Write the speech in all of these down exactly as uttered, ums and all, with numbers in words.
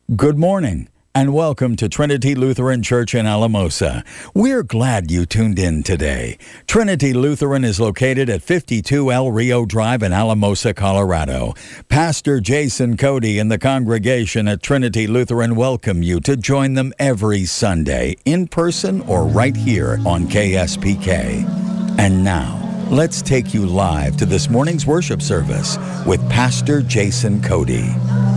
Good morning, and welcome to Trinity Lutheran Church in Alamosa. We're glad you tuned in today. Trinity Lutheran is located at fifty-two El Rio Drive in Alamosa, Colorado. Pastor Jason Cody and the congregation at Trinity Lutheran welcome you to join them every Sunday, in person or right here on K S P K. And now, let's take you live to this morning's worship service with Pastor Jason Cody.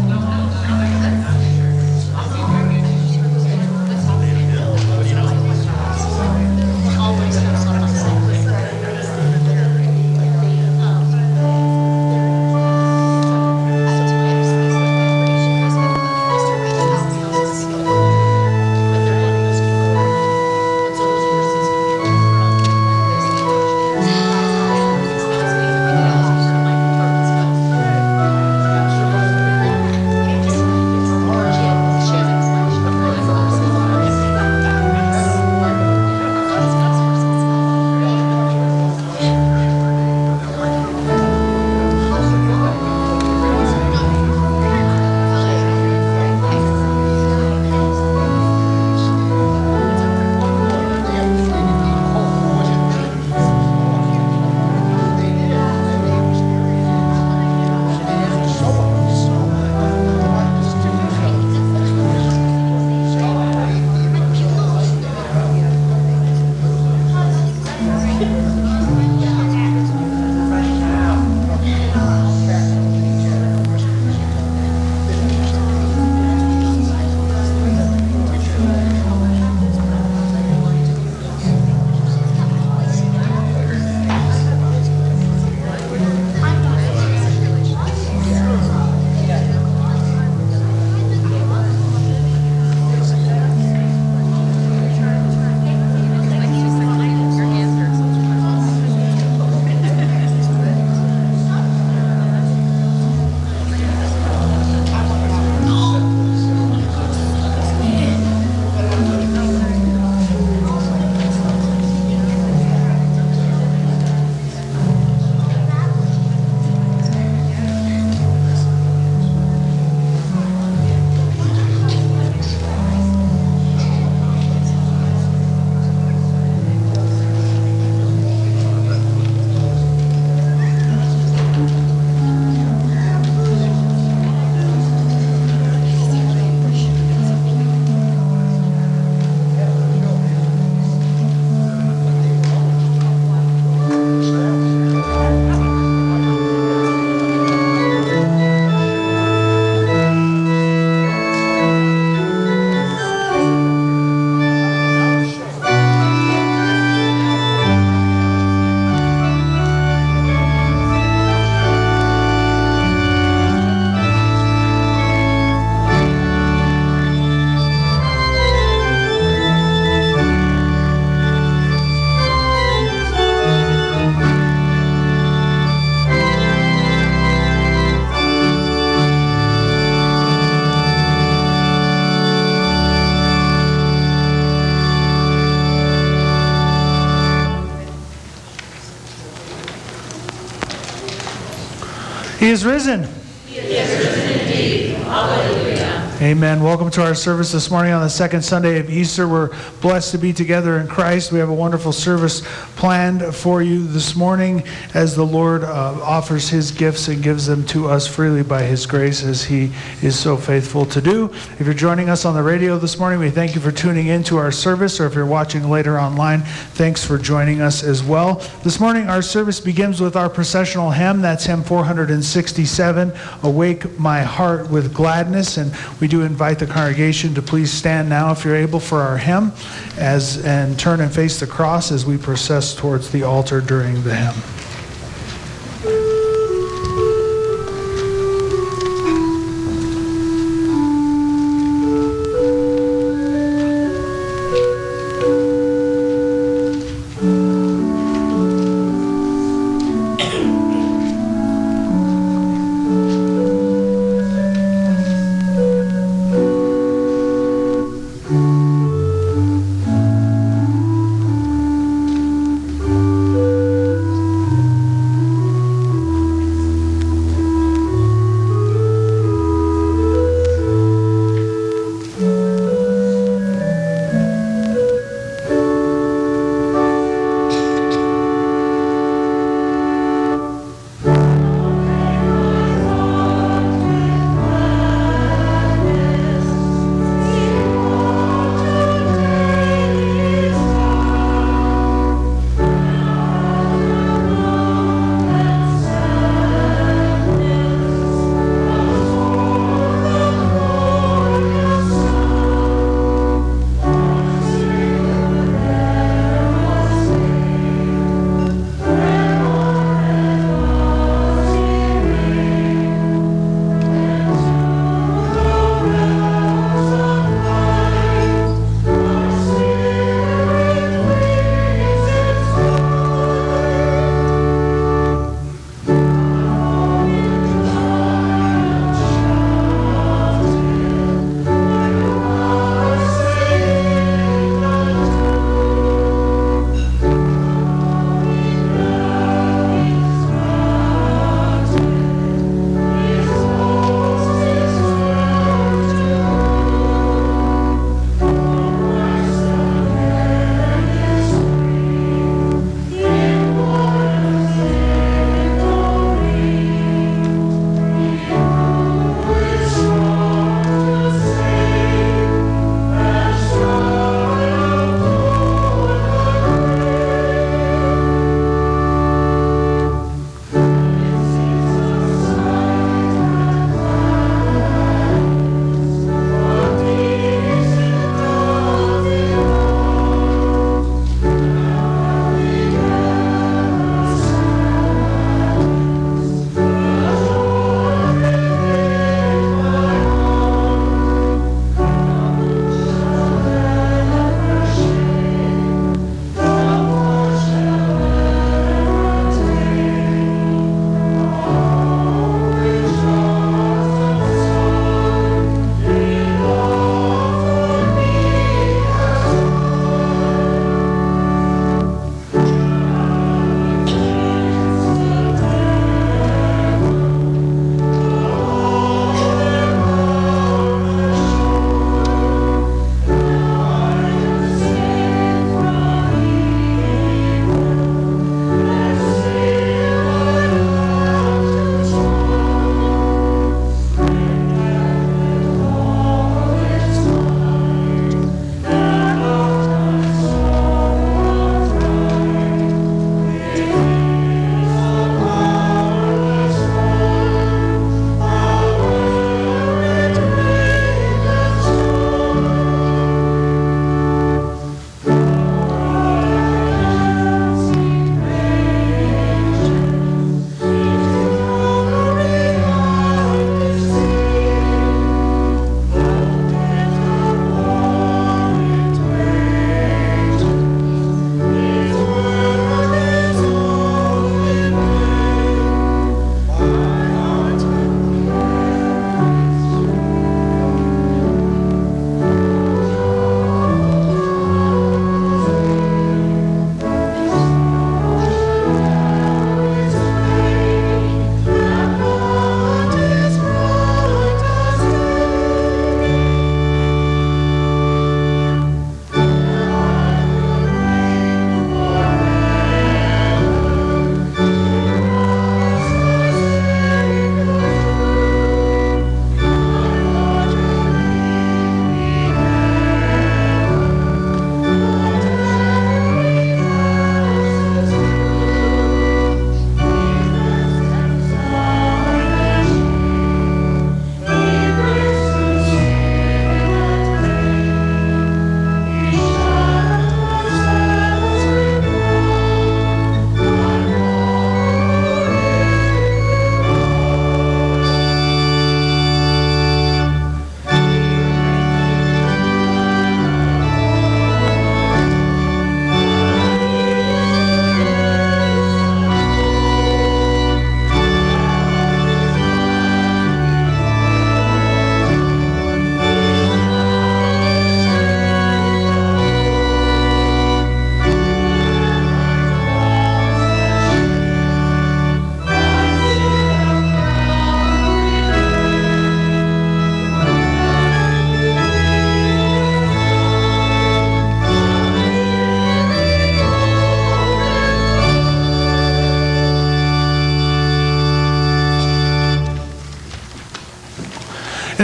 He is risen. He is risen indeed. Hallelujah. Amen. Welcome to our service this morning on the second Sunday of Easter. We're blessed to be together in Christ. We have a wonderful service planned for you this morning as the Lord uh, offers His gifts and gives them to us freely by His grace, as He is so faithful to do. If you're joining us on the radio this morning, we thank you for tuning in to our service, or if you're watching later online, thanks for joining us as well. This morning, our service begins with our processional hymn. That's hymn four hundred sixty-seven, Awake My Heart with Gladness. And we do invite the congregation to please stand now, if you're able, for our hymn, as and turn and face the cross as we process towards the altar during the hymn.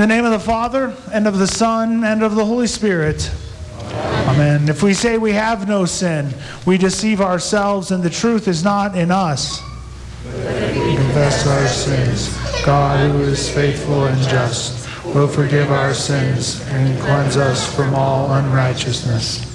the name of the Father, and of the Son, and of the Holy Spirit. Amen. If we say we have no sin, we deceive ourselves, and the truth is not in us. We confess our sins. God, who is faithful and just, will forgive our sins and cleanse us from all unrighteousness.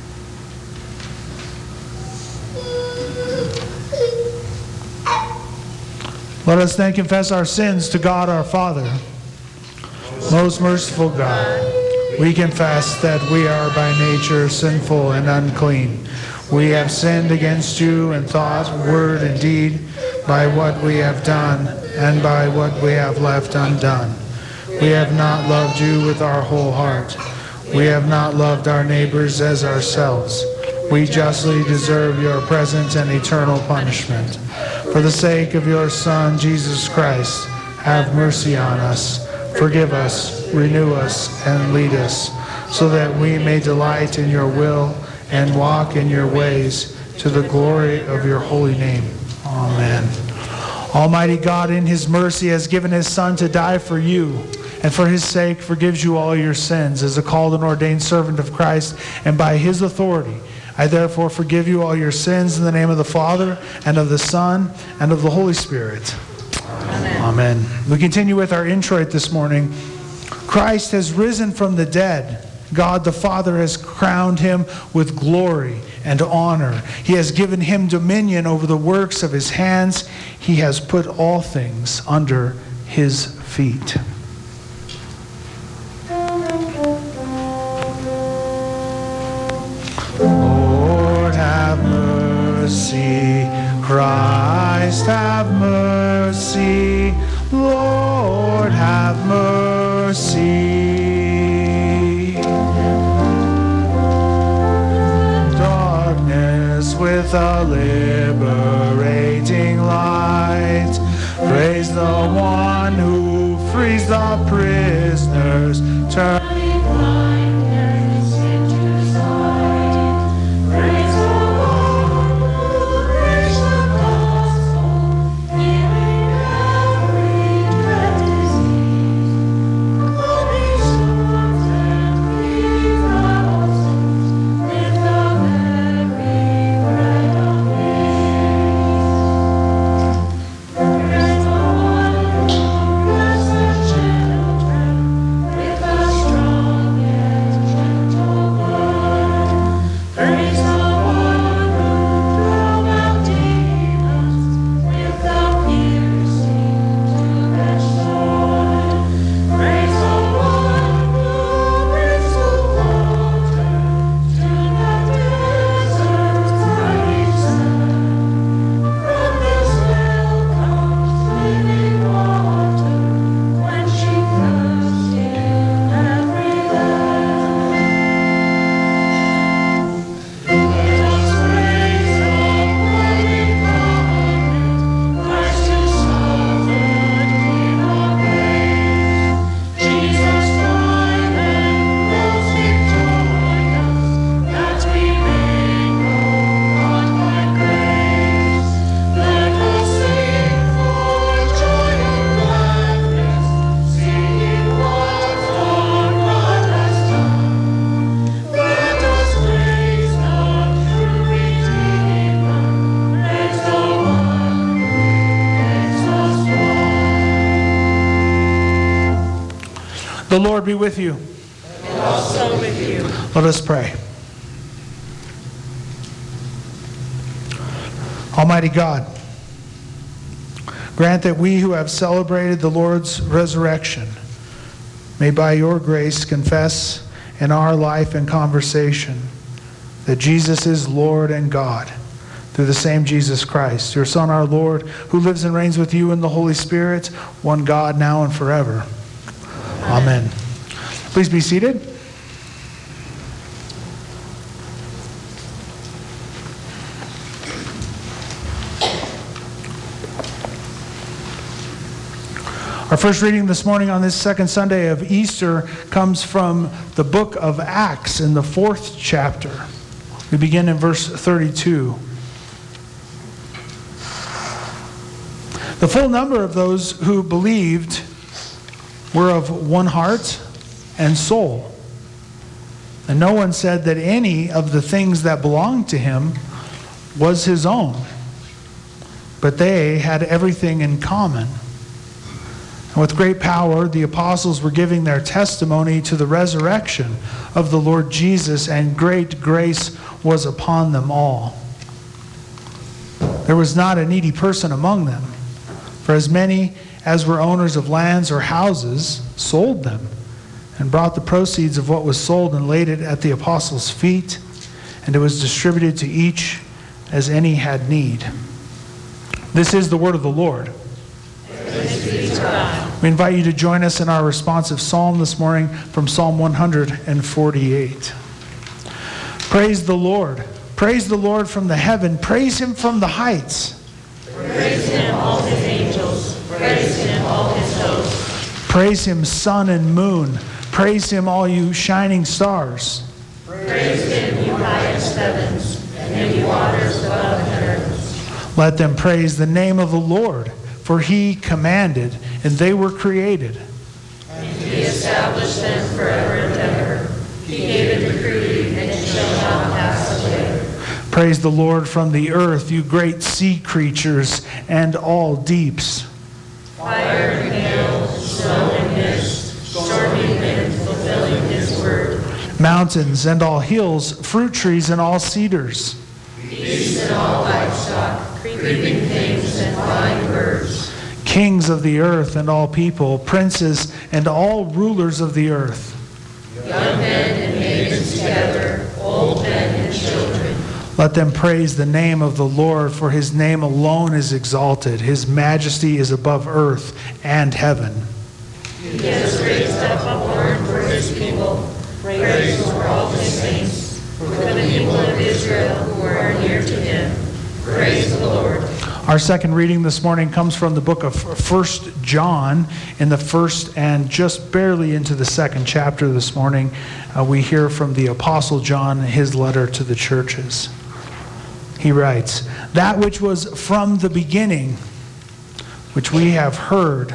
Let us then confess our sins to God our Father. Most merciful God, we confess that we are by nature sinful and unclean. We have sinned against you in thought, word, and deed, by what we have done and by what we have left undone. We have not loved you with our whole heart. We have not loved our neighbors as ourselves. We justly deserve your present and eternal punishment. For the sake of your Son, Jesus Christ, have mercy on us. Forgive us, renew us, and lead us, so that we may delight in your will and walk in your ways, to the glory of your holy name. Amen. Almighty God, in his mercy, has given his Son to die for you, and for his sake forgives you all your sins. As a called and ordained servant of Christ, and by his authority, I therefore forgive you all your sins in the name of the Father, and of the Son, and of the Holy Spirit. Amen. Amen. We continue with our introit this morning. Christ has risen from the dead. God the Father has crowned him with glory and honor. He has given him dominion over the works of his hands. He has put all things under his feet. Lord, have mercy. Christ, have mercy. Lord, have mercy. Darkness with a liberating light. Praise the one who frees the prisoners. Turn The Lord be with you. And also with you. Let us pray. Almighty God, grant that we who have celebrated the Lord's resurrection may by your grace confess in our life and conversation that Jesus is Lord and God, through the same Jesus Christ, your Son, our Lord, who lives and reigns with you in the Holy Spirit, one God, now and forever. Amen. Please be seated. Our first reading this morning on this second Sunday of Easter comes from the book of Acts in the fourth chapter. We begin in verse thirty-two. The full number of those who believed were of one heart and soul. And no one said that any of the things that belonged to him was his own, but they had everything in common. And with great power, the apostles were giving their testimony to the resurrection of the Lord Jesus, and great grace was upon them all. There was not a needy person among them, for as many as were owners of lands or houses sold them, and brought the proceeds of what was sold and laid it at the apostles' feet, and it was distributed to each as any had need. This is the word of the Lord. We invite you to join us in our responsive psalm this morning from Psalm one forty-eight. Praise the Lord. Praise the Lord from the heaven. Praise him from the heights. Praise him, all his angels. Praise him, all his hosts. Praise him, sun and moon. Praise him, all you shining stars. Praise him, you highest heavens, and you waters above the earth. Let them praise the name of the Lord, for he commanded, and they were created. And he established them forever and ever. He gave a decree, and it shall not pass away. Praise the Lord from the earth, you great sea creatures, and all deeps. Fire and hail, snow and mist, stormy wind fulfilling his word. Mountains and all hills, fruit trees and all cedars. Beasts and all livestock, creeping things and flying birds. Kings of the earth and all people, princes and all rulers of the earth. Young men and maidens together, old men and children. Let them praise the name of the Lord, for his name alone is exalted. His majesty is above earth and heaven. He has raised up a horn for his people, praise for all his saints, for the people of Israel who are near to him. Praise the Lord. Our second reading this morning comes from the book of First John, in the first and just barely into the second chapter this morning. Uh, we hear from the Apostle John, his letter to the churches. He writes, "That which was from the beginning, which we have heard,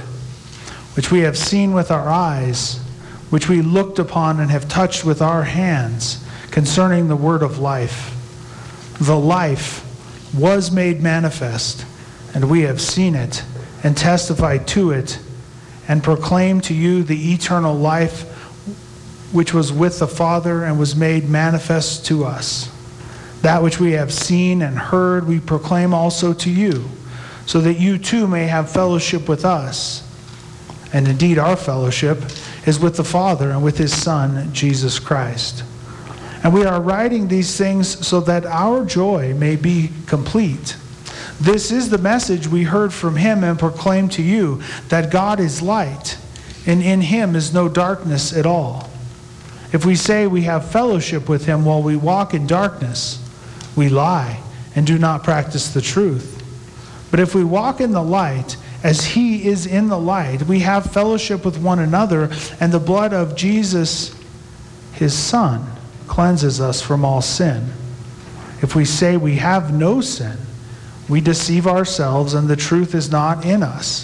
which we have seen with our eyes, which we looked upon and have touched with our hands, concerning the word of life. The life was made manifest, and we have seen it, and testified to it, and proclaimed to you the eternal life which was with the Father and was made manifest to us. That which we have seen and heard we proclaim also to you, so that you too may have fellowship with us. And indeed our fellowship is with the Father and with his Son, Jesus Christ. And we are writing these things so that our joy may be complete. This is the message we heard from him and proclaimed to you, that God is light, and in him is no darkness at all. If we say we have fellowship with him while we walk in darkness, we lie and do not practice the truth. But if we walk in the light, as he is in the light, we have fellowship with one another, and the blood of Jesus, his Son, cleanses us from all sin. If we say we have no sin, we deceive ourselves, and the truth is not in us.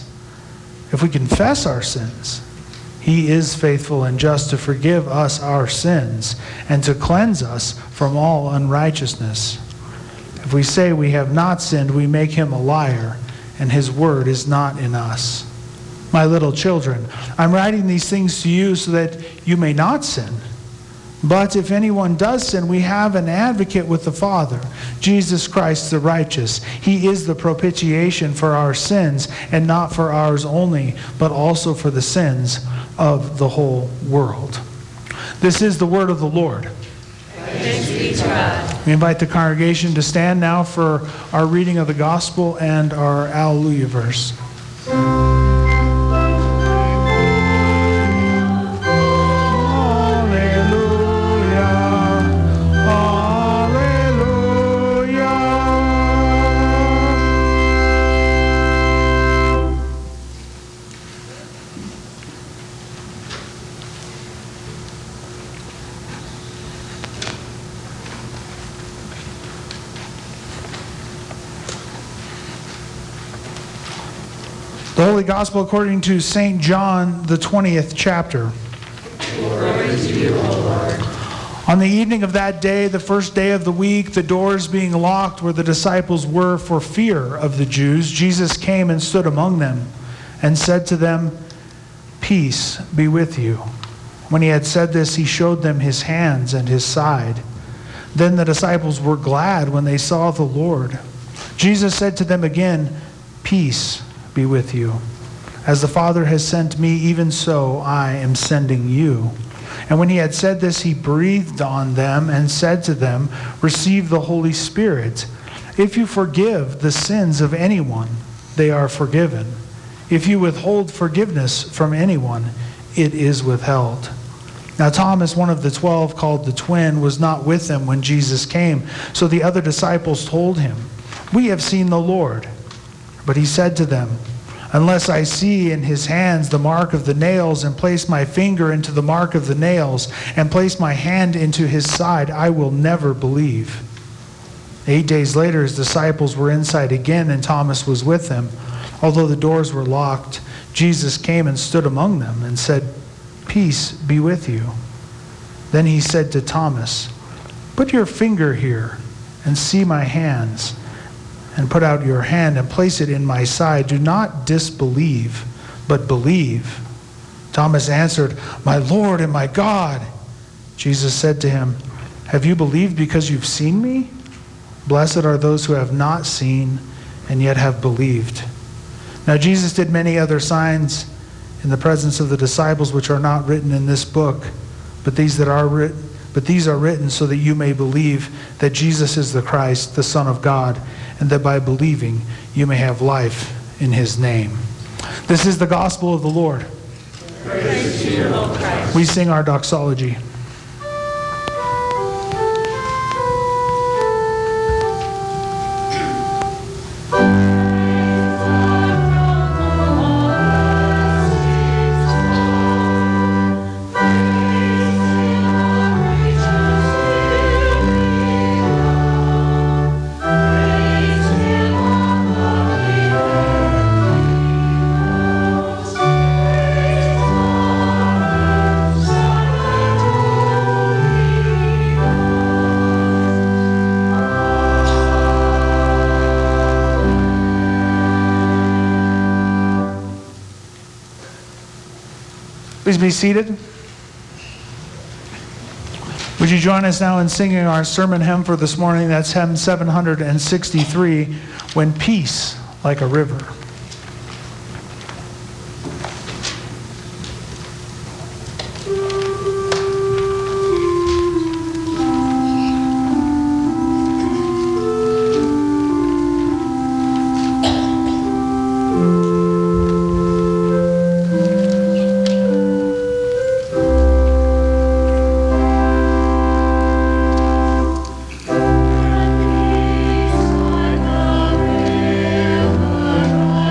If we confess our sins, he is faithful and just to forgive us our sins and to cleanse us from all unrighteousness. If we say we have not sinned, we make him a liar, and his word is not in us. My little children, I'm writing these things to you so that you may not sin. But if anyone does sin, we have an advocate with the Father, Jesus Christ the righteous. He is the propitiation for our sins, and not for ours only, but also for the sins of the whole world." This is the word of the Lord. Thanks be to God. We invite the congregation to stand now for our reading of the gospel and our Alleluia verse. The Holy Gospel according to Saint John, the twentieth chapter. Glory to you, O Lord. On the evening of that day, the first day of the week, the doors being locked where the disciples were for fear of the Jews, Jesus came and stood among them and said to them, "Peace be with you." When he had said this, he showed them his hands and his side. Then the disciples were glad when they saw the Lord. Jesus said to them again, "Peace be with you. As the Father has sent me, even so I am sending you." And when he had said this, he breathed on them and said to them, "Receive the Holy Spirit. If you forgive the sins of anyone, they are forgiven. If you withhold forgiveness from anyone, it is withheld." Now Thomas, one of the twelve, called the twin, was not with them when Jesus came. So the other disciples told him, "We have seen the Lord." But he said to them, "Unless I see in his hands the mark of the nails, and place my finger into the mark of the nails, and place my hand into his side, I will never believe." Eight days later, his disciples were inside again, and Thomas was with them. Although the doors were locked, Jesus came and stood among them and said, "Peace be with you." Then he said to Thomas, "Put your finger here and see my hands, and put out your hand and place it in my side. Do not disbelieve, but believe." Thomas answered, "My Lord and my God." Jesus said to him, "Have you believed because you've seen me? Blessed are those who have not seen and yet have believed." Now Jesus did many other signs in the presence of the disciples, which are not written in this book, but these that are written, but these are written so that you may believe that Jesus is the Christ, the Son of God, and that by believing you may have life in his name. This is the gospel of the Lord. Praise to you, O Christ. We sing our doxology. Please be seated. Would you join us now in singing our sermon hymn for this morning? That's hymn seven hundred sixty-three, "When Peace Like a River." Peace like a river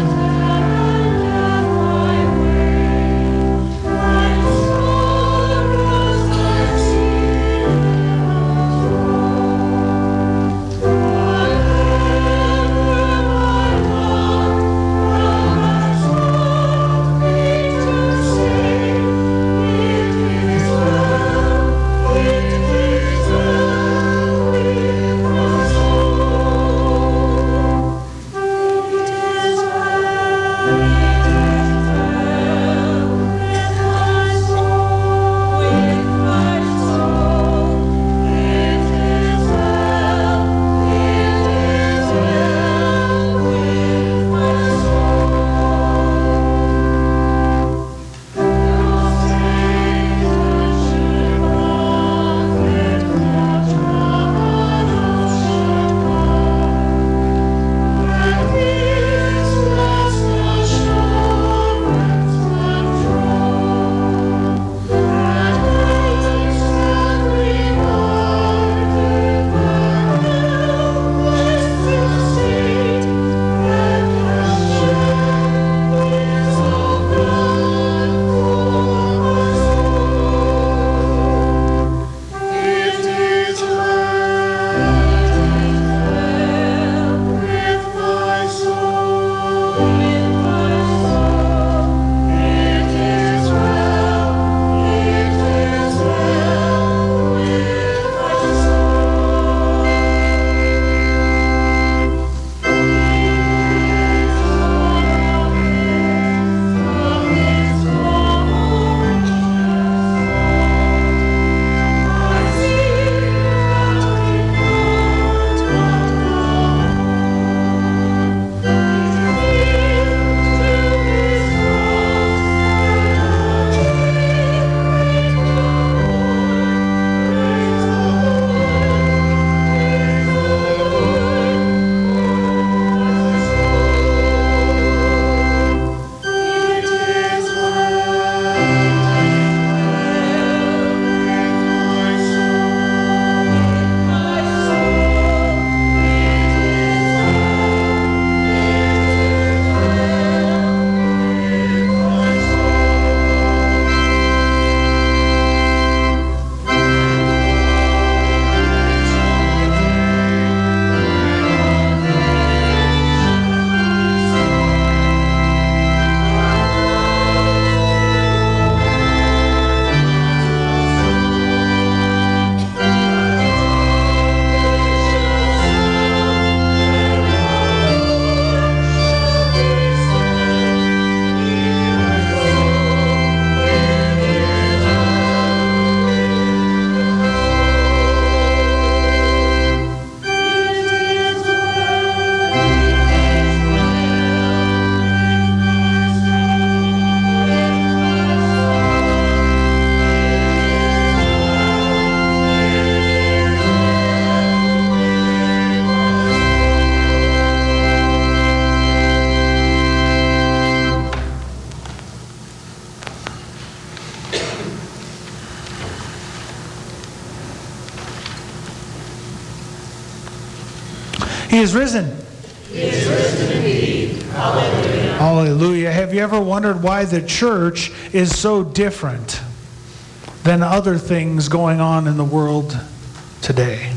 He is risen. He is risen indeed. Hallelujah. Hallelujah. Have you ever wondered why the church is so different than other things going on in the world today?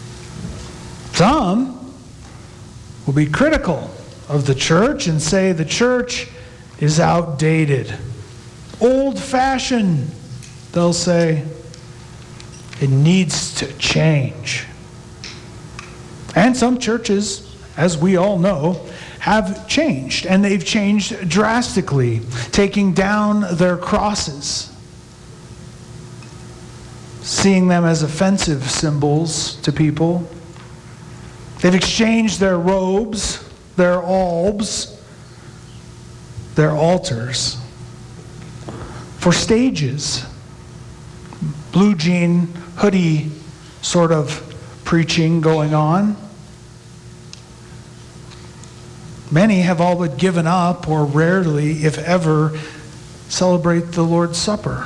Some will be critical of the church and say the church is outdated, old-fashioned. They'll say it needs to change. And some churches, as we all know, have changed, and they've changed drastically, taking down their crosses, seeing them as offensive symbols to people. They've exchanged their robes, their albs, their altars for stages. Blue jean, hoodie sort of preaching going on. Many have all but given up, or rarely, if ever, celebrate the Lord's Supper,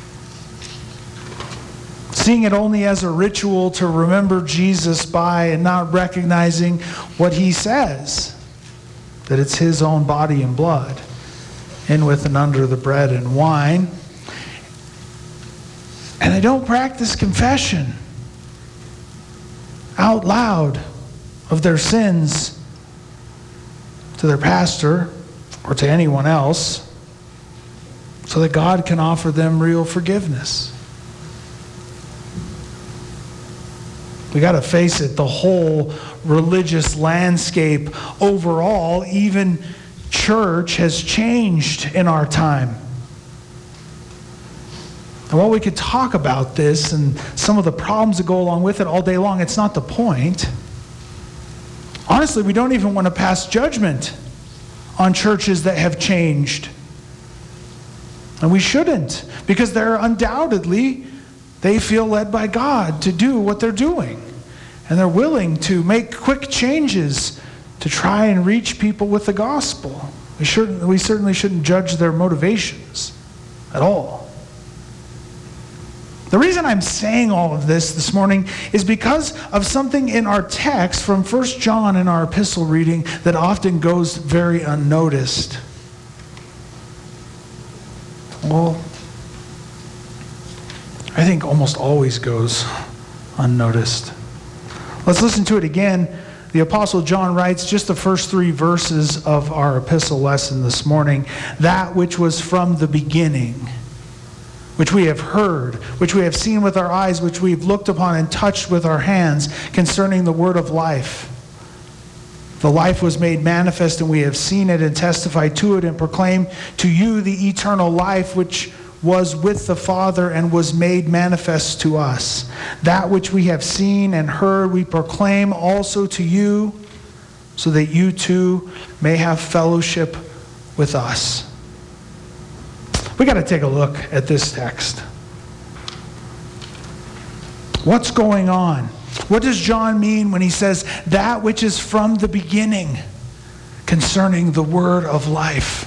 seeing it only as a ritual to remember Jesus by, and not recognizing what he says, that it's his own body and blood, in with and under the bread and wine. And they don't practice confession out loud of their sins to their pastor or to anyone else, so that God can offer them real forgiveness. We got to face it, the whole religious landscape overall, even church, has changed in our time. And while we could talk about this and some of the problems that go along with it all day long, it's not the point. Honestly, we don't even want to pass judgment on churches that have changed. And we shouldn't, because they're undoubtedly, they feel led by God to do what they're doing. And they're willing to make quick changes to try and reach people with the gospel. We shouldn't, we certainly shouldn't judge their motivations at all. The reason I'm saying all of this this morning is because of something in our text from First John in our epistle reading that often goes very unnoticed. Well, I think almost always goes unnoticed. Let's listen to it again. The Apostle John writes just the first three verses of our epistle lesson this morning. That which was from the beginning, which we have heard, which we have seen with our eyes, which we have looked upon and touched with our hands, concerning the word of life. The life was made manifest, and we have seen it and testified to it and proclaim to you the eternal life which was with the Father and was made manifest to us. That which we have seen and heard we proclaim also to you, so that you too may have fellowship with us. We got to take a look at this text. What's going on? What does John mean when he says that which is from the beginning concerning the word of life?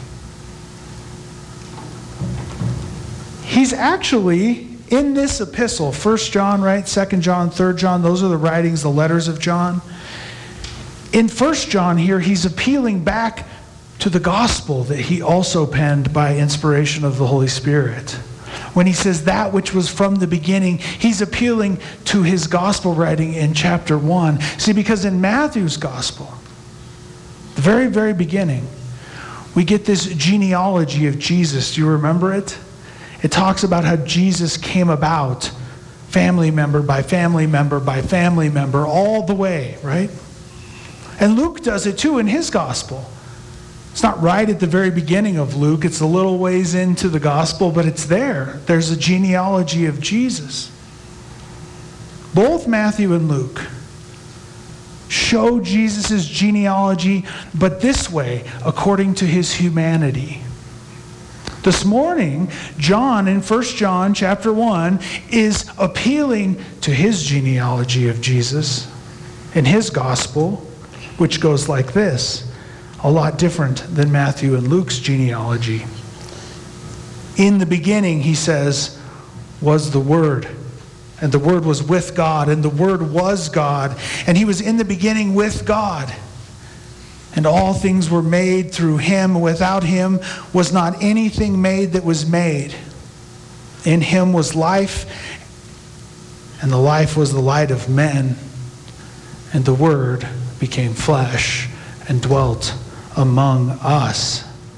He's actually, in this epistle, First John, right? Second John, Third John, those are the writings, the letters of John. In First John here, he's appealing back to the gospel that he also penned by inspiration of the Holy Spirit. When he says that which was from the beginning, he's appealing to his gospel writing in chapter one. See, because in Matthew's gospel, the very, very beginning, we get this genealogy of Jesus. Do you remember it? It talks about how Jesus came about, family member by family member by family member, all the way, right? And Luke does it too in his gospel. It's not right at the very beginning of Luke. It's a little ways into the gospel, but it's there. There's a genealogy of Jesus. Both Matthew and Luke show Jesus' genealogy, but this way, according to his humanity. This morning, John in First John chapter one is appealing to his genealogy of Jesus in his gospel, which goes like this. A lot different than Matthew and Luke's genealogy. In the beginning, he says, was the Word, And the Word was with God, and the Word was God. And he was in the beginning with God. And all things were made through him. Without him was not anything made that was made. In him was life, and the life was the light of men. And the Word became flesh and dwelt among us.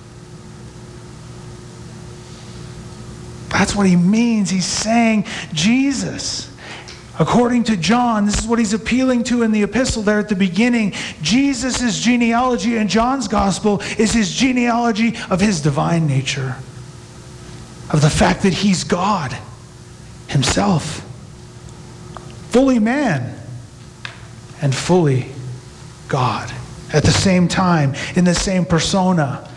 That's what he means. He's saying Jesus. According to John, this is what he's appealing to in the epistle there at the beginning. Jesus' genealogy in John's gospel is his genealogy of his divine nature. Of the fact that he's God himself. Fully man and fully God. At the same time, in the same persona,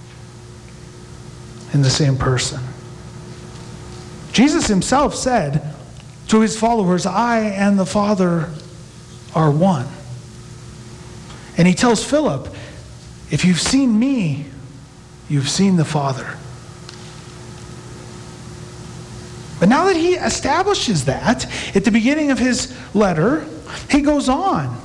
in the same person. Jesus himself said to his followers, I and the Father are one. And he tells Philip, if you've seen me, you've seen the Father. But now that he establishes that, at the beginning of his letter, he goes on.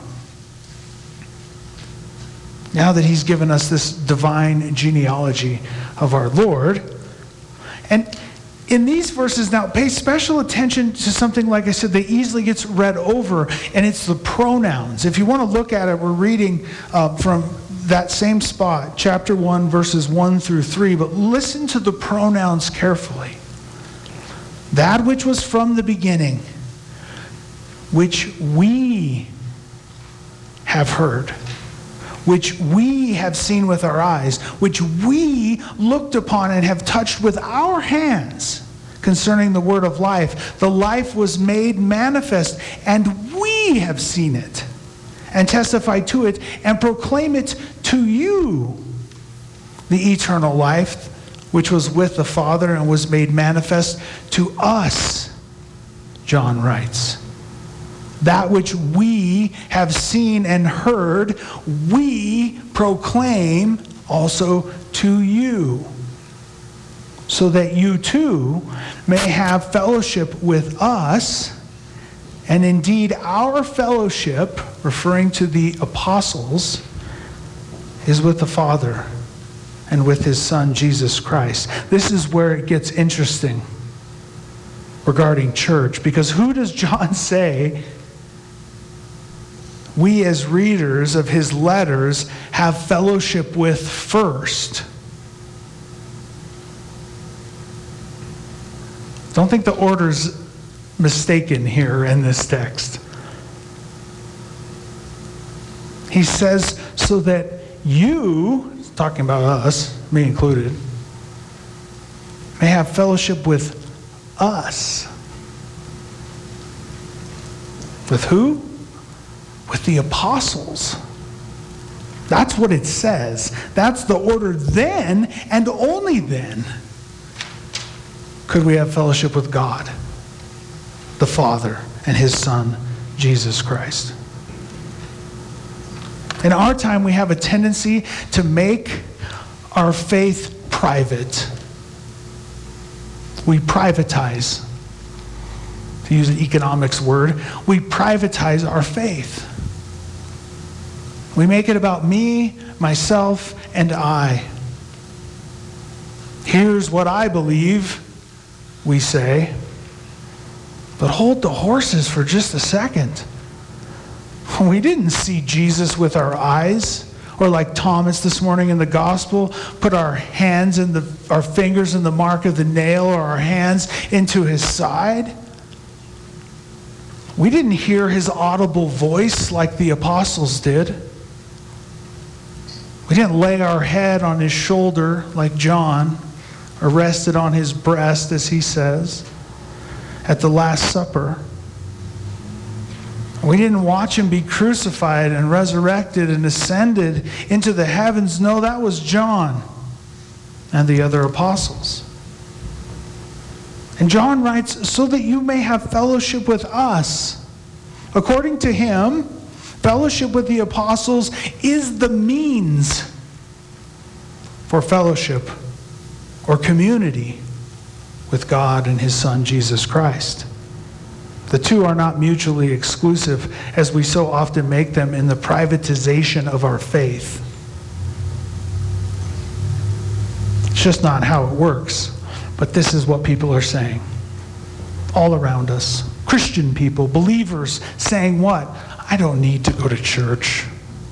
Now that he's given us this divine genealogy of our Lord. And in these verses now, pay special attention to something, like I said, that easily gets read over, and it's the pronouns. If you want to look at it, we're reading uh, from that same spot, chapter one, verses one through three, but listen to the pronouns carefully. That which was from the beginning, which we have heard, which we have seen with our eyes, which we looked upon and have touched with our hands concerning the word of life. The life was made manifest, and we have seen it, and testify to it, and proclaim it to you, the eternal life, which was with the Father and was made manifest to us, John writes. That which we have seen and heard, we proclaim also to you, so that you too may have fellowship with us. And indeed, our fellowship, referring to the apostles, is with the Father and with his Son, Jesus Christ. This is where it gets interesting regarding church, because who does John say we as readers of his letters have fellowship with first? Don't think the order's mistaken here in this text. He says, so that you, talking about us, me included, may have fellowship with us. With who? With the apostles. That's what it says. That's the order. Then, and only then, could we have fellowship with God, the Father, and his Son, Jesus Christ. In our time, we have a tendency to make our faith private. We privatize, to use an economics word, we privatize our faith. We make it about me, myself, and I. Here's what I believe, we say. But hold the horses for just a second. We didn't see Jesus with our eyes, or like Thomas this morning in the gospel, put our hands in the, our fingers in the mark of the nail, or our hands into his side. We didn't hear his audible voice like the apostles did. We didn't lay our head on his shoulder like John, or rest it on his breast, as he says, at the Last Supper. We didn't watch him be crucified and resurrected and ascended into the heavens. No, that was John and the other apostles. And John writes, so that you may have fellowship with us. According to him, fellowship with the apostles is the means for fellowship or community with God and his Son, Jesus Christ. The two are not mutually exclusive, as we so often make them in the privatization of our faith. It's just not how it works. But this is what people are saying all around us. Christian people, believers, saying what? I don't need to go to church.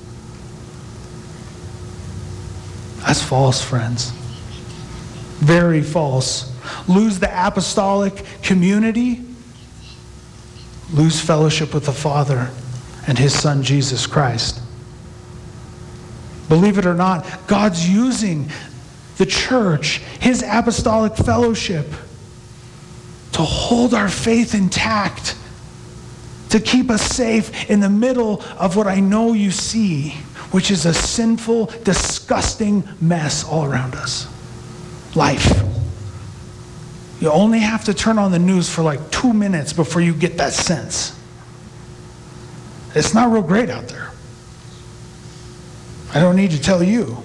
That's false, friends. Very false. Lose the apostolic community, lose fellowship with the Father and his Son, Jesus Christ. Believe it or not, God's using the church, his apostolic fellowship, to hold our faith intact, to keep us safe in the middle of what I know you see, which is a sinful, disgusting mess all around us. Life. You only have to turn on the news for like two minutes before you get that sense. It's not real great out there. I don't need to tell you.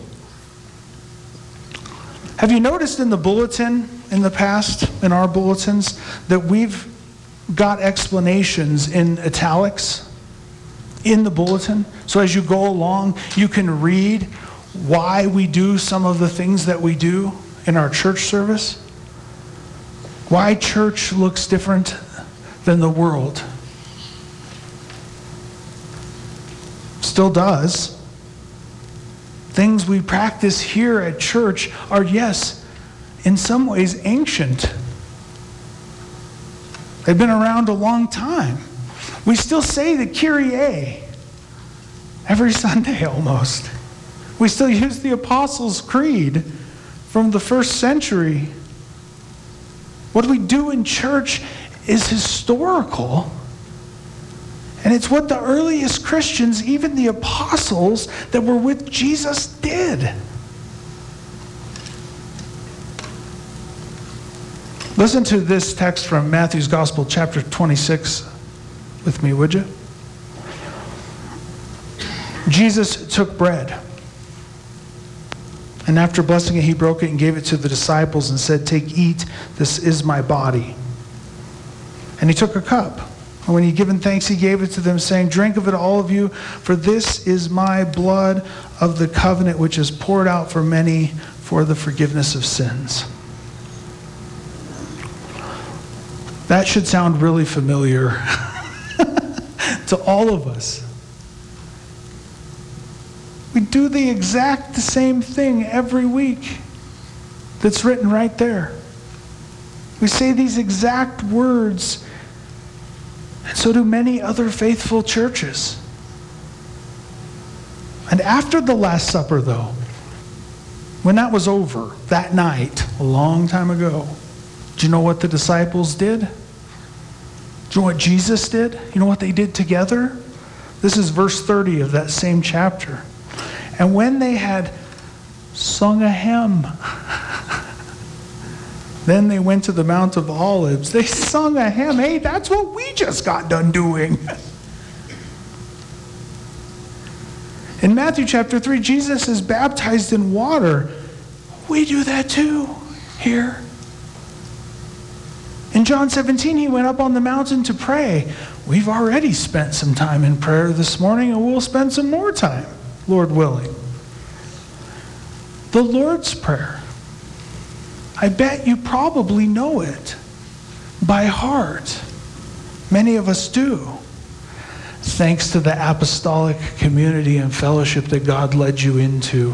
Have you noticed in the bulletin in the past, in our bulletins, that we've got explanations in italics in the bulletin? So as you go along, you can read why we do some of the things that we do in our church service. Why church looks different than the world. Still does. Things we practice here at church are, yes, in some ways ancient. They've been around a long time. We still say the Kyrie every Sunday almost. We still use the Apostles' Creed from the first century. What we do in church is historical. And it's what the earliest Christians, even the apostles that were with Jesus, did. Listen to this text from Matthew's Gospel, chapter twenty-six, with me, would you? Jesus took bread, and after blessing it, he broke it and gave it to the disciples and said, "Take, eat, this is my body." And he took a cup. And when he had given thanks, he gave it to them, saying, "Drink of it, all of you, for this is my blood of the covenant, which is poured out for many for the forgiveness of sins." That should sound really familiar to all of us. We do the exact same thing every week that's written right there. We say these exact words. And so do many other faithful churches. And after the Last Supper, though, when that was over, that night, a long time ago, do you know what the disciples did? Do you know what Jesus did? You know what they did together? This is verse thirty of that same chapter. And when they had sung a hymn, then they went to the Mount of Olives. They sung a hymn. Hey, that's what we just got done doing. In Matthew chapter three, Jesus is baptized in water. We do that too here. In John seventeen, he went up on the mountain to pray. We've already spent some time in prayer this morning, and we'll spend some more time, Lord willing. The Lord's Prayer. I bet you probably know it by heart. Many of us do. Thanks to the apostolic community and fellowship that God led you into.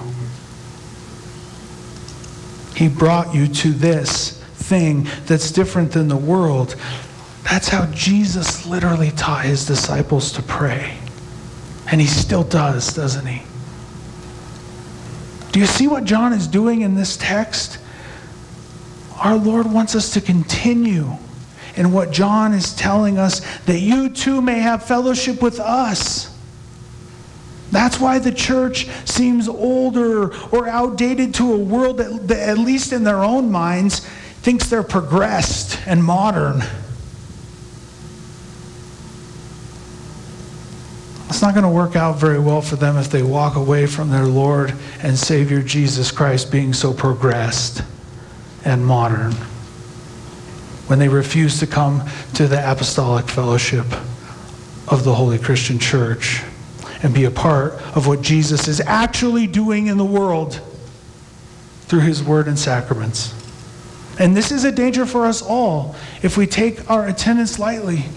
He brought you to this thing that's different than the world. That's how Jesus literally taught his disciples to pray. And he still does, doesn't he? Do you see what John is doing in this text? Our Lord wants us to continue in what John is telling us, that you too may have fellowship with us. That's why the church seems older or outdated to a world that, that, at least in their own minds, thinks they're progressed and modern. It's not going to work out very well for them if they walk away from their Lord and Savior Jesus Christ being so progressed and modern. when they refuse to come to the apostolic fellowship of the Holy Christian Church and be a part of what Jesus is actually doing in the world through his word and sacraments. And this is a danger for us all if we take our attendance lightly.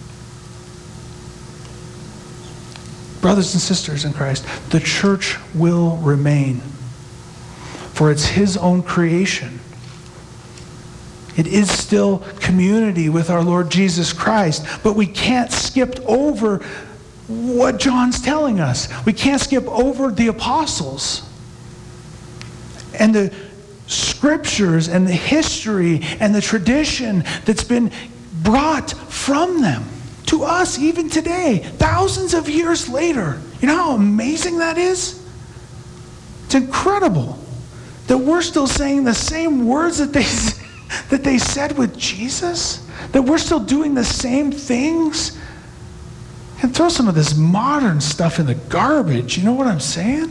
Brothers and sisters in Christ, the church will remain, for it's his own creation. It is still community with our Lord Jesus Christ, but we can't skip over what John's telling us. We can't skip over the apostles and the scriptures and the history and the tradition that's been brought from them to us even today, thousands of years later. You know how amazing that is? It's incredible that we're still saying the same words that they that they said with Jesus, that we're still doing the same things. And throw some of this modern stuff in the garbage. You know what I'm saying?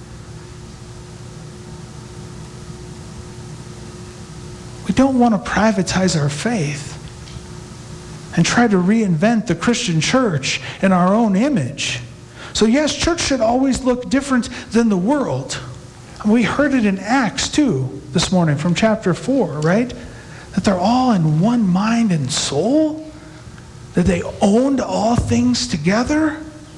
We don't want to privatize our faith and try to reinvent the Christian church in our own image. So yes, church should always look different than the world. And we heard it in Acts too this morning from chapter four, right? That they're all in one mind and soul. That they owned all things together.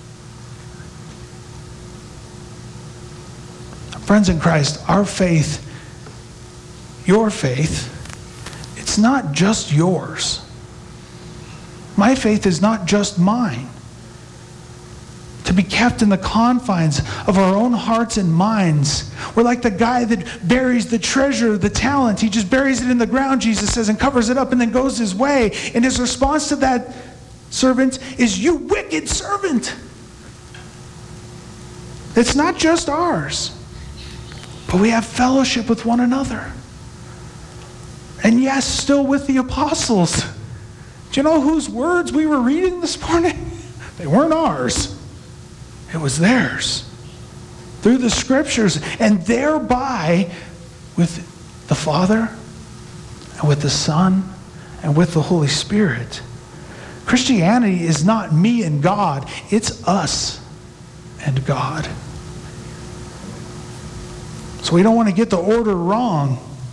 Friends in Christ, our faith, your faith, it's not just yours. My faith is not just mine. To be kept in the confines of our own hearts and minds. We're like the guy that buries the treasure, the talent. He just buries it in the ground, Jesus says, and covers it up and then goes his way. And his response to that servant is, "You wicked servant." It's not just ours, but we have fellowship with one another. And yes, still with the apostles. Do you know whose words we were reading this morning? They weren't ours. It was theirs. Through the scriptures, and thereby with the Father and with the Son and with the Holy Spirit. Christianity is not me and God. It's us and God. So we don't want to get the order wrong.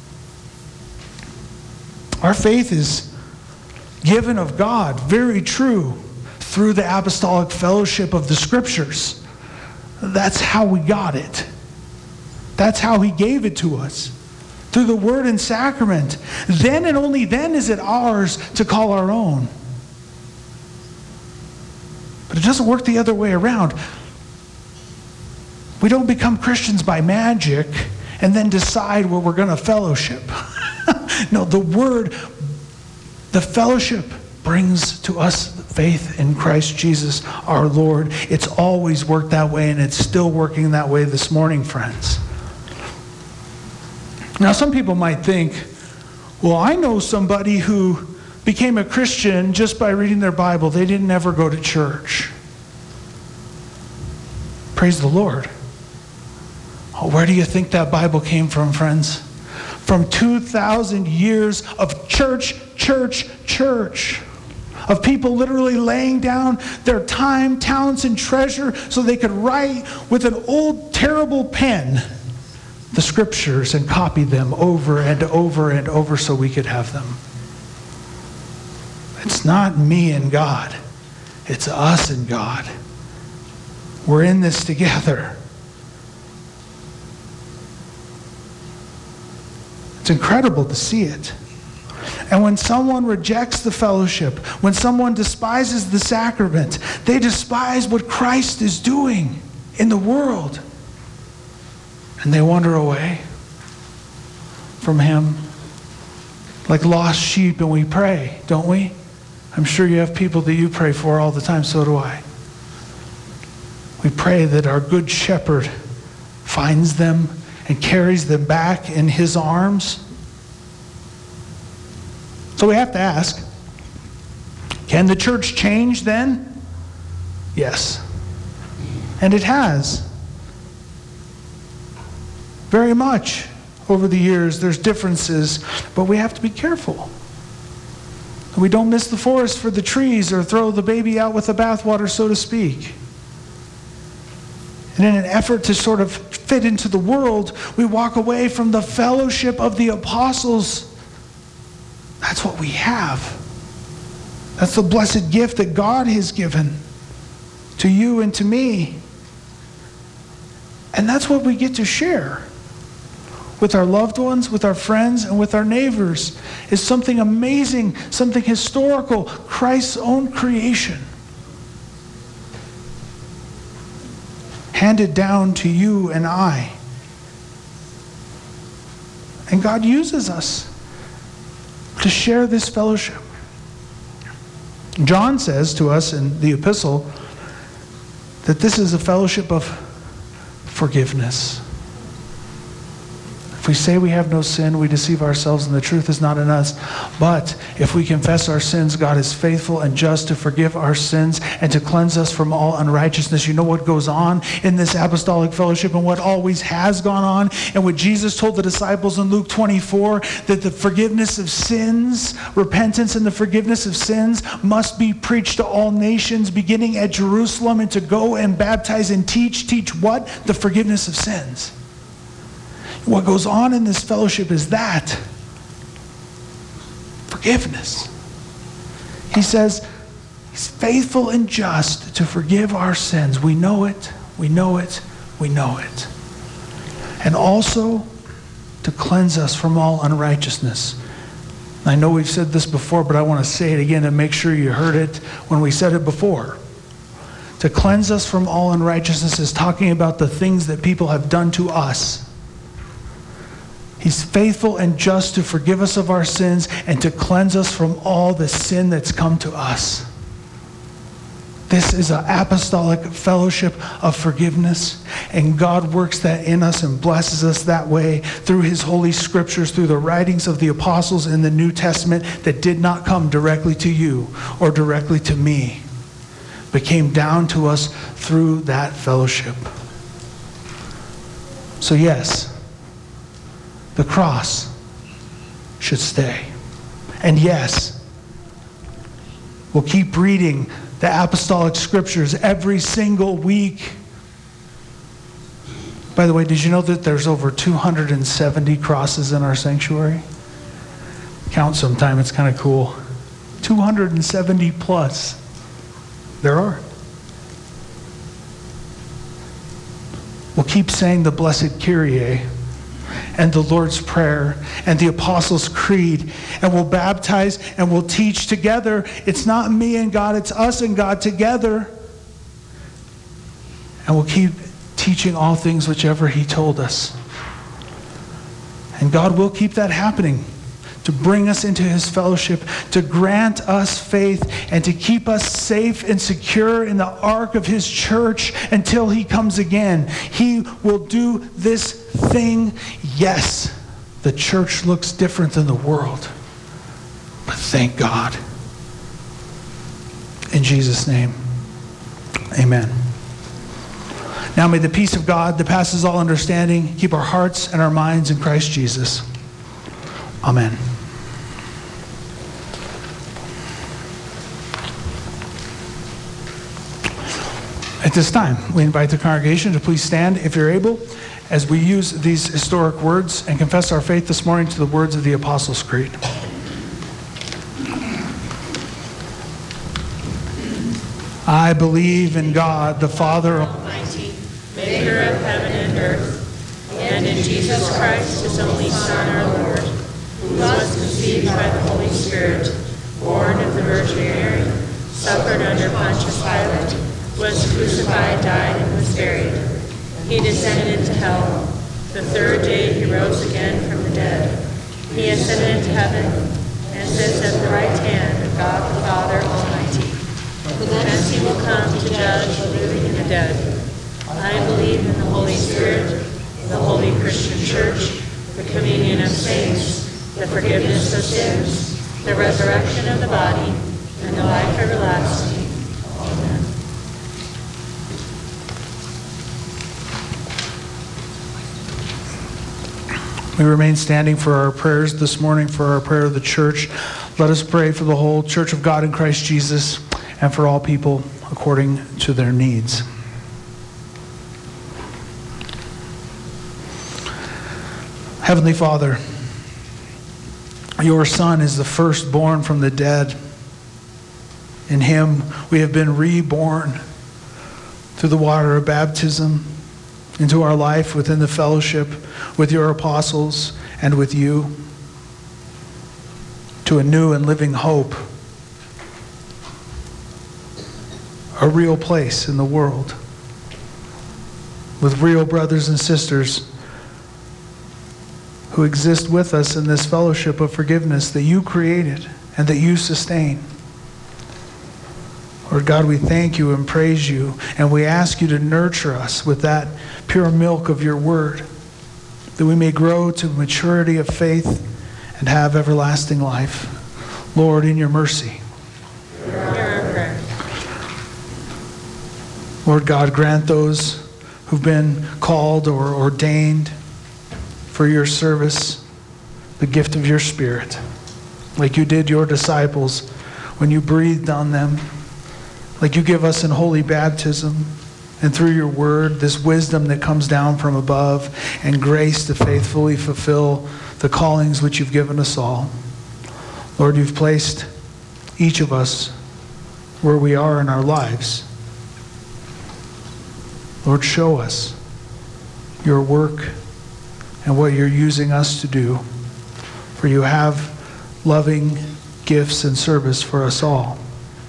Our faith is given of God, very true, through the apostolic fellowship of the scriptures. That's how we got it. That's how he gave it to us. Through the word and sacrament. Then and only then is it ours to call our own. But it doesn't work the other way around. We don't become Christians by magic and then decide where we're going to fellowship. No, the word, the fellowship brings to us faith in Christ Jesus our Lord. It's always worked that way, and it's still working that way this morning, friends. Now, some people might think, well, I know somebody who became a Christian just by reading their Bible. They didn't ever go to church. Praise the Lord. Oh, where do you think that Bible came from, friends? From two thousand years of church, church, church. Of people literally laying down their time, talents, and treasure so they could write with an old, terrible pen the scriptures and copy them over and over and over so we could have them. It's not me and God. It's us and God. We're in this together. It's incredible to see it. And when someone rejects the fellowship, when someone despises the sacrament, they despise what Christ is doing in the world. And they wander away from him like lost sheep, and we pray, don't we? I'm sure you have people that you pray for all the time, so do I. We pray that our good shepherd finds them and carries them back in his arms. So we have to ask, can the church change then? Yes. And it has. Very much over the years. There's differences, but we have to be careful. We don't miss the forest for the trees or throw the baby out with the bathwater, so to speak. And in an effort to sort of fit into the world, we walk away from the fellowship of the apostles. That's what we have. That's the blessed gift that God has given to you and to me. And that's what we get to share with our loved ones, with our friends, and with our neighbors. Is something amazing, something historical, Christ's own creation, handed down to you and I. And God uses us to share this fellowship. John says to us in the epistle that this is a fellowship of forgiveness. If we say we have no sin, we deceive ourselves and the truth is not in us. But if we confess our sins, God is faithful and just to forgive our sins and to cleanse us from all unrighteousness. You know what goes on in this apostolic fellowship and what always has gone on, and what Jesus told the disciples in Luke twenty-four, that the forgiveness of sins, repentance and the forgiveness of sins must be preached to all nations, beginning at Jerusalem, and to go and baptize and teach. Teach what? The forgiveness of sins. What goes on in this fellowship is that. Forgiveness. He says he's faithful and just to forgive our sins. We know it, we know it, we know it. And also to cleanse us from all unrighteousness. I know we've said this before, but I want to say it again and make sure you heard it when we said it before. To cleanse us from all unrighteousness is talking about the things that people have done to us. He's faithful and just to forgive us of our sins and to cleanse us from all the sin that's come to us. This is an apostolic fellowship of forgiveness, and God works that in us and blesses us that way through his holy scriptures, through the writings of the apostles in the New Testament that did not come directly to you or directly to me, but came down to us through that fellowship. So yes, the cross should stay. And yes, we'll keep reading the apostolic scriptures every single week. By the way, did you know that there's over two hundred seventy crosses in our sanctuary? Count sometime, it's kind of cool. two hundred seventy plus. There are. We'll keep saying the Blessed Kyrie and the Lord's Prayer and the Apostles' Creed, and we'll baptize and we'll teach together. It's not me and God, it's us and God together. And we'll keep teaching all things whichever he told us. And God will keep that happening, to bring us into his fellowship, to grant us faith, and to keep us safe and secure in the ark of his church until he comes again. He will do this thing. Yes, the church looks different than the world, but thank God. In Jesus' name, amen. Now may the peace of God that passes all understanding keep our hearts and our minds in Christ Jesus. Amen. At this time, we invite the congregation to please stand, if you're able, as we use these historic words and confess our faith this morning to the words of the Apostles' Creed. I believe in God, the Father Almighty, maker of heaven and earth, and in Jesus Christ, his only Son, our Lord, who was conceived by the Holy Spirit, born of the Virgin Mary, suffered under Pontius Pilate, was crucified, died, and was buried. He descended into hell. The third day he rose again from the dead. He ascended into heaven and sits at the right hand of God the Father Almighty. Thence he will come to judge the living and the dead. I believe in the Holy Spirit, the holy Christian church, the communion of saints, the forgiveness of sins, the resurrection of the body, and the life everlasting. Amen. We remain standing for our prayers this morning, for our prayer of the church. Let us pray for the whole Church of God in Christ Jesus and for all people according to their needs. Heavenly Father, your Son is the firstborn from the dead. In him we have been reborn through the water of baptism into our life within the fellowship with your apostles and with you, to a new and living hope, a real place in the world, with real brothers and sisters who exist with us in this fellowship of forgiveness that you created and that you sustain. Lord God, we thank you and praise you, and we ask you to nurture us with that pure milk of your word, that we may grow to maturity of faith and have everlasting life. Lord, in your mercy. Lord God, grant those who've been called or ordained for your service the gift of your Spirit, like you did your disciples when you breathed on them, like you give us in holy baptism, and through your word, this wisdom that comes down from above and grace to faithfully fulfill the callings which you've given us all. Lord, you've placed each of us where we are in our lives. Lord, show us your work and what you're using us to do, for you have loving gifts and service for us all.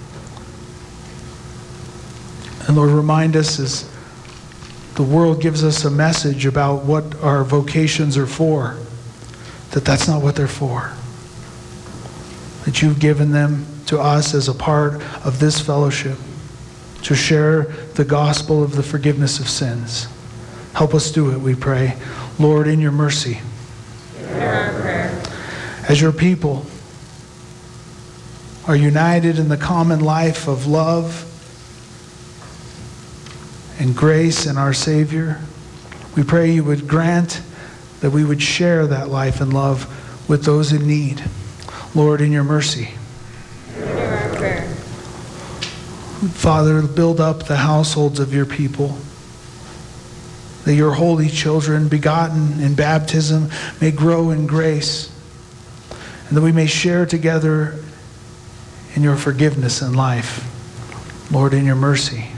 And Lord, remind us as the world gives us a message about what our vocations are for, that that's not what they're for. That you've given them to us as a part of this fellowship to share the gospel of the forgiveness of sins. Help us do it, we pray. Lord, in your mercy. Hear our prayer. As your people are united in the common life of love and grace in our Savior, we pray you would grant that we would share that life and love with those in need. Lord, in your mercy. Hear our prayer. Father, build up the households of your people, that your holy children, begotten in baptism, may grow in grace, and that we may share together in your forgiveness and life. Lord, in your mercy.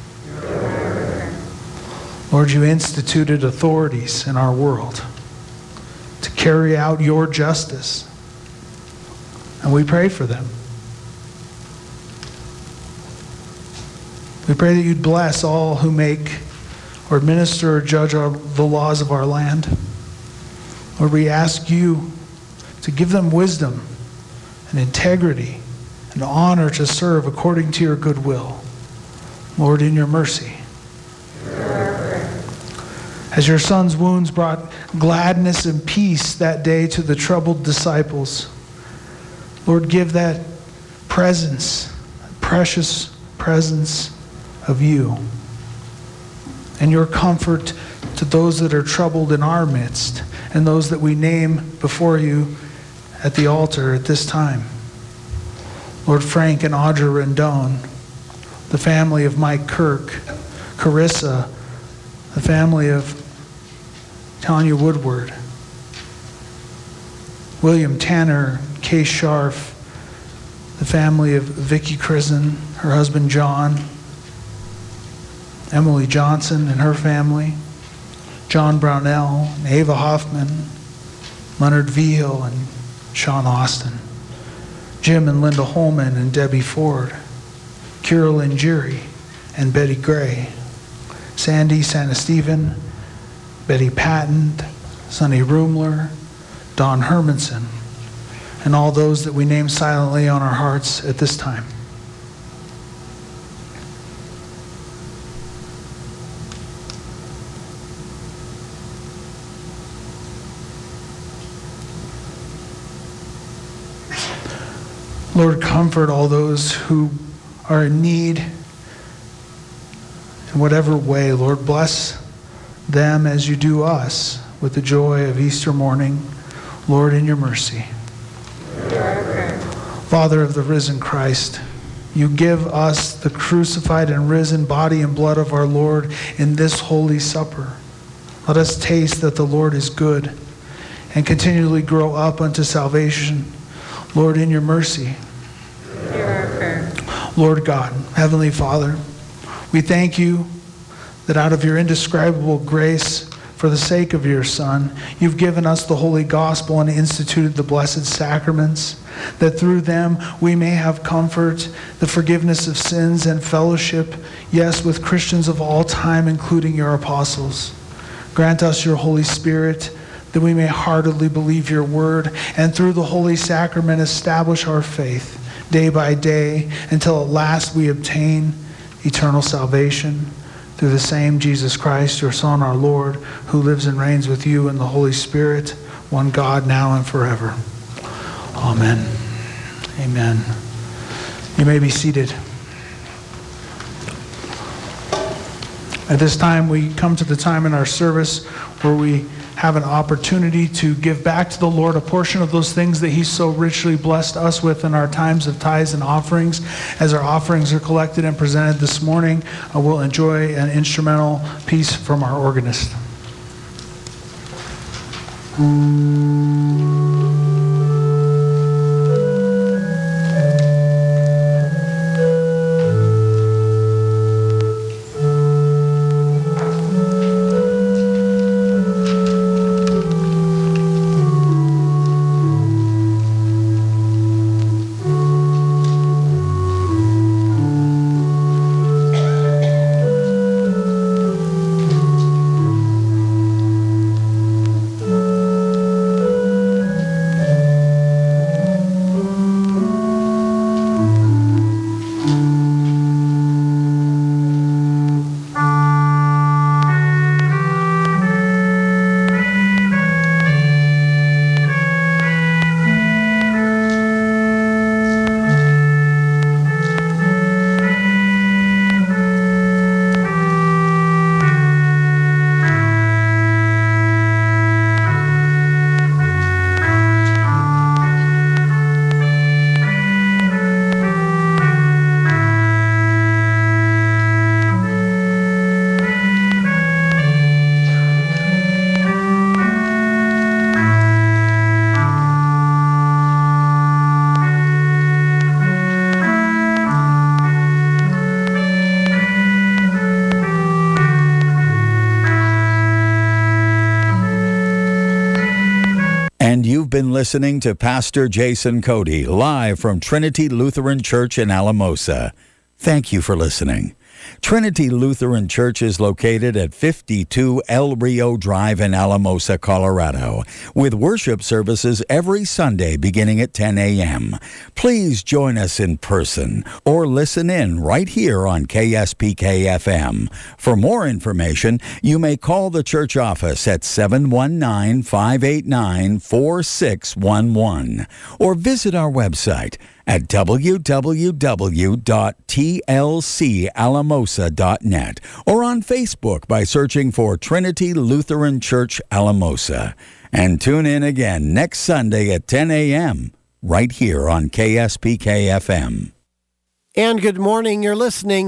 Lord, you instituted authorities in our world to carry out your justice, and we pray for them. We pray that you'd bless all who make or administer or judge our, the laws of our land. Lord, we ask you to give them wisdom and integrity and honor to serve according to your good will. Lord, in your mercy. As your son's wounds brought gladness and peace that day to the troubled disciples, Lord, give that presence, precious presence of you, and your comfort to those that are troubled in our midst and those that we name before you at the altar at this time. Lord, Frank and Audra Rendon, the family of Mike Kirk, Carissa, the family of Tanya Woodward, William Tanner, Kay Scharf, the family of Vicki Crisen, her husband John, Emily Johnson and her family, John Brownell, and Ava Hoffman, Leonard Vigil and Sean Austin, Jim and Linda Holman and Debbie Ford, Carolyn Geary and Betty Gray, Sandy Sanesteven, Betty Patton, Sonny Rumler, Don Hermanson, and all those that we name silently on our hearts at this time. Lord, comfort all those who are in need in whatever way. Lord, bless them as you do us with the joy of Easter morning. Lord, in your mercy. Father of the risen Christ, you give us the crucified and risen body and blood of our Lord in this holy supper. Let us taste that the Lord is good and continually grow up unto salvation. Lord, in your mercy. Hear our prayer. Lord God, Heavenly Father, we thank you that out of your indescribable grace, for the sake of your Son, you've given us the holy gospel and instituted the blessed sacraments, that through them we may have comfort, the forgiveness of sins, and fellowship, yes, with Christians of all time, including your apostles. Grant us your Holy Spirit, that we may heartily believe your word, and through the holy sacrament establish our faith day by day, until at last we obtain eternal salvation. Through the same Jesus Christ, your Son, our Lord, who lives and reigns with you in the Holy Spirit, one God, now and forever. Amen. Amen. You may be seated. At this time, we come to the time in our service where we have an opportunity to give back to the Lord a portion of those things that he's so richly blessed us with in our times of tithes and offerings. As our offerings are collected and presented this morning, uh, we'll enjoy an instrumental piece from our organist. Been listening to Pastor Jason Cody live from Trinity Lutheran Church in Alamosa. Thank you for listening. Trinity Lutheran Church is located at fifty-two El Rio Drive in Alamosa, Colorado, with worship services every Sunday beginning at ten a.m. Please join us in person or listen in right here on K S P K F M. For more information, you may call the church office at seven one nine, five eight nine, four six one one or visit our website at w w w dot t l c alamosa dot net or on Facebook by searching for Trinity Lutheran Church Alamosa. And tune in again next Sunday at ten a.m. right here on K S P K F M. And good morning. You're listening